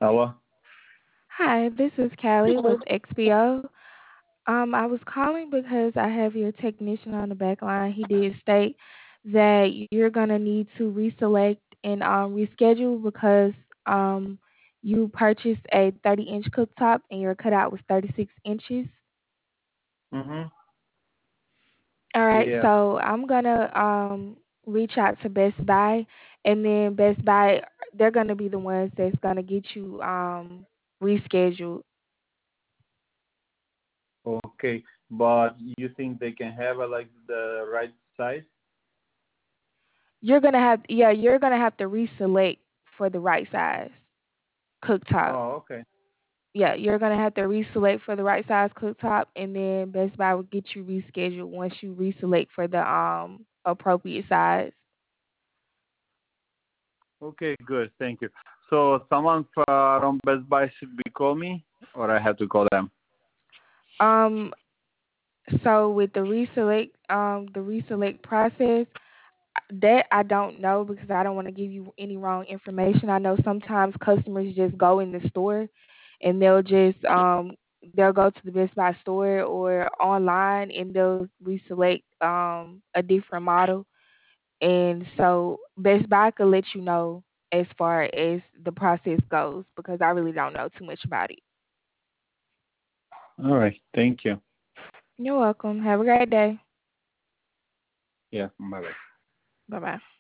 Hello? Hi, this is Callie with XPO. I was calling because I have your technician on the back line. He did state that you're gonna need to reselect and reschedule because um you purchased a 30-inch cooktop and your cutout was 36 inches. Mm-hmm. All right, Yeah. so I'm gonna reach out to Best Buy, and then Best Buy they're gonna be the ones that's gonna get you rescheduled. Okay. But you think they can have like the right size? You're gonna have to reselect for the right size cooktop. Oh, okay. Yeah, you're gonna have to reselect for the right size cooktop, and then Best Buy will get you rescheduled once you reselect for the appropriate size. Okay, good. Thank you. So someone from Best Buy should be call me, or I have to call them? Um, so with the reselect process, that I don't know because I don't want to give you any wrong information. I know sometimes customers just go in the store and they'll go to the Best Buy store or online and they'll reselect a different model. And so Best Buy could let you know as far as the process goes because I really don't know too much about it. All right. Thank you. You're welcome. Have a great day. Yeah. Bye bye. Bye bye.